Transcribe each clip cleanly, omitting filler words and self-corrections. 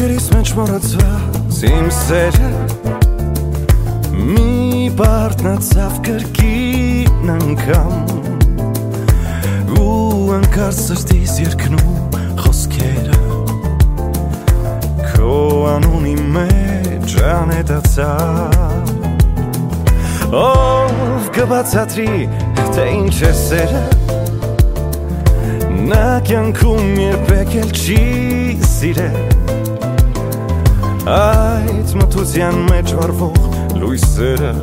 Քերիս մեջ մոռացված իմ սերը մի բարդնացավ կրկին անգամ ու անկար սրտիս երկնում խոսքերը քո անունի մեջ անետացավ ով կբացատրի թե ինչ է սերը նա կյանքում երբեք էլ չի սիրել այդ մթության մեջ վառվող լույսերը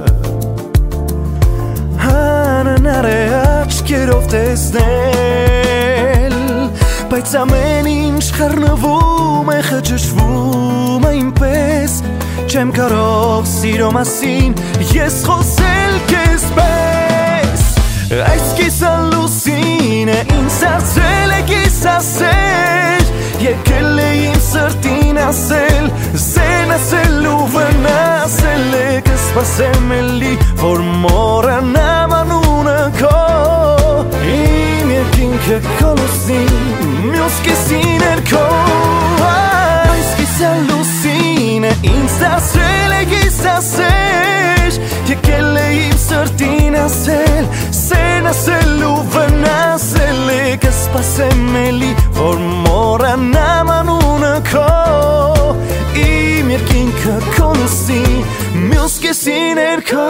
հանանար է աչքերով տեսնել բայց ամեն ինչ խառնվում է խճճվում այնպես չեմ կարող սիրո մասին ես խոսել քեզ պես այս կիսալուսինը ինձ դարձել է կիսասեր եկել է իմ սրտին ասել զեն ասել ու վնասել է կսպասեմ էլի որ մոռանամ անունը քո իմ երկինքը քո լուսին մյուս կիսին էր քո այս կիսալուսինը ինձ դարձել է կիսասեր եկել է իմ սրտին ասել զեն ասել ու վնասել է կսպասեմ էլի որ մոռանամ անունը քո իմ երկինքը քո լուսին մյուս կեսին էր քո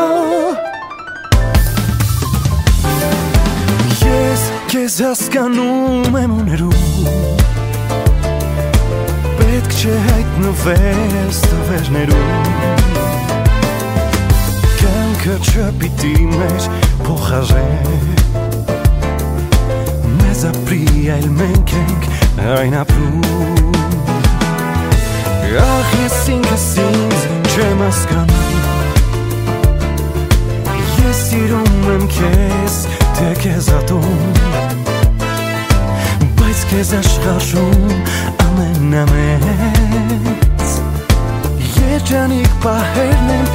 ես քեզ հասկանում եմ ուներում պետք չէ հայտնվել ստվերներում կյանքը չպիտի մեր փոխարեն մեզ ապրի այլ մենք ենք այն ապրում ախ ես ինքս ինձ չեմ հասկանում ես սիրում եմ քեզ թե քեզ ատում բայց քեզ աշխարհում ամենամեծ երջանիկ պահերն եմ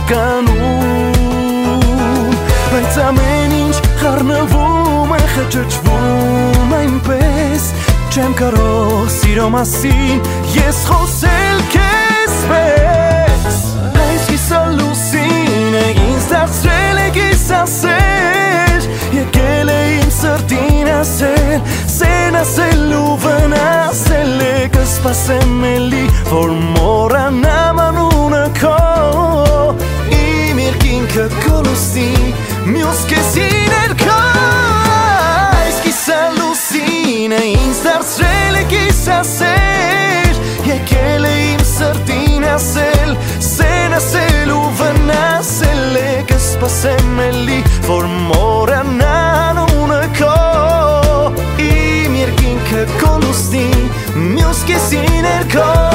ցանկանում բայց ամեն ինչ խառնվում է խճճվում այնպես չեմ կարող սիրո մասին ես խոսել քեզ պես այս կիսալուսինը ինձ դարձրել է կիսասեր եկել է իմ սրտին ասել զեն ասել ու վնասել է կսպասեմ էլի որ մոռանամ անունը քո իմ երկինքը քո լուսին մյուս կեսին էր քո այս կիսալուսինը ինձ դարձրել է կիսասեր եկել է իմ սրտին ասել զեն ասել ու վնասել է կսպասեմ էլի որ մոռանամ անունը քո իմ երկինքը քո լուսին մյուս կեսին էր քո